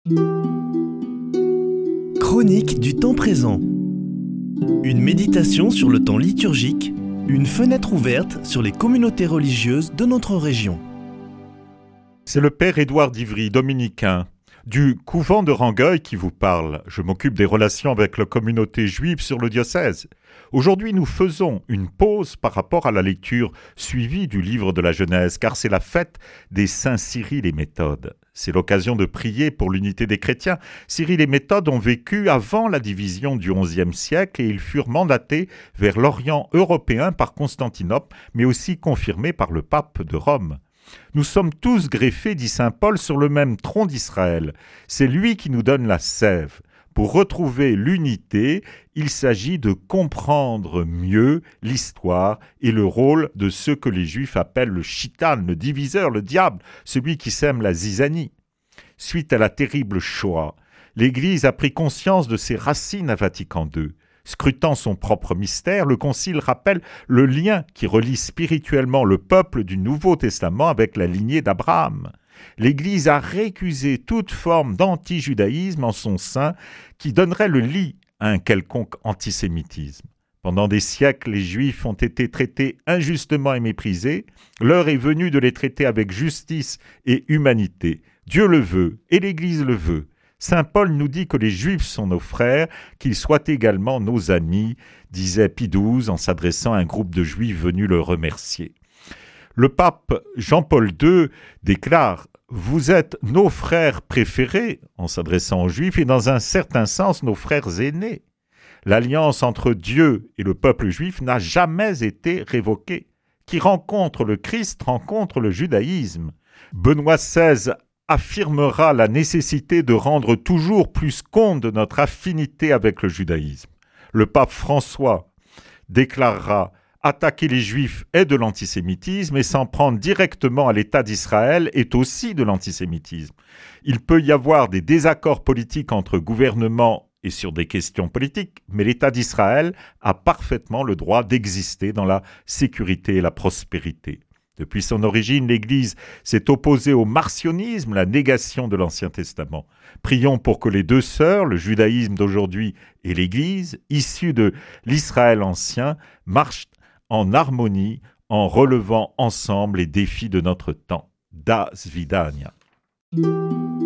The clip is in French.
Chronique du temps présent. Une méditation sur le temps liturgique, une fenêtre ouverte sur les communautés religieuses de notre région. C'est le père Édouard d'Ivry, dominicain, du couvent de Rangueil qui vous parle. Je m'occupe des relations avec la communauté juive sur le diocèse. Aujourd'hui, nous faisons une pause par rapport à la lecture suivie du livre de la Genèse, car c'est la fête des saints Cyril et Méthode. C'est l'occasion de prier pour l'unité des chrétiens. Cyril et Méthode ont vécu avant la division du XIe siècle et ils furent mandatés vers l'Orient européen par Constantinople, mais aussi confirmés par le pape de Rome. Nous sommes tous greffés, dit saint Paul, sur le même tronc d'Israël. C'est lui qui nous donne la sève. Pour retrouver l'unité, il s'agit de comprendre mieux l'histoire et le rôle de ce que les Juifs appellent le chitan, le diviseur, le diable, celui qui sème la zizanie. Suite à la terrible Shoah, l'Église a pris conscience de ses racines à Vatican II. Scrutant son propre mystère, le Concile rappelle le lien qui relie spirituellement le peuple du Nouveau Testament avec la lignée d'Abraham. L'Église a récusé toute forme d'anti-judaïsme en son sein qui donnerait le lit à un quelconque antisémitisme. Pendant des siècles, les Juifs ont été traités injustement et méprisés. L'heure est venue de les traiter avec justice et humanité. Dieu le veut et l'Église le veut. Saint Paul nous dit que les Juifs sont nos frères, qu'ils soient également nos amis, disait Pie XII en s'adressant à un groupe de Juifs venus le remercier. Le pape Jean-Paul II déclare « Vous êtes nos frères préférés » en s'adressant aux Juifs et dans un certain sens nos frères aînés. L'alliance entre Dieu et le peuple juif n'a jamais été révoquée. Qui rencontre le Christ rencontre le judaïsme. Benoît XVI affirmera la nécessité de rendre toujours plus compte de notre affinité avec le judaïsme. Le pape François déclarera « Attaquer les Juifs est de l'antisémitisme et s'en prendre directement à l'État d'Israël est aussi de l'antisémitisme. Il peut y avoir des désaccords politiques entre gouvernements et sur des questions politiques, mais l'État d'Israël a parfaitement le droit d'exister dans la sécurité et la prospérité. » Depuis son origine, l'Église s'est opposée au marcionisme, la négation de l'Ancien Testament. Prions pour que les deux sœurs, le judaïsme d'aujourd'hui et l'Église, issus de l'Israël ancien, marchent en harmonie en relevant ensemble les défis de notre temps. Das Vidania.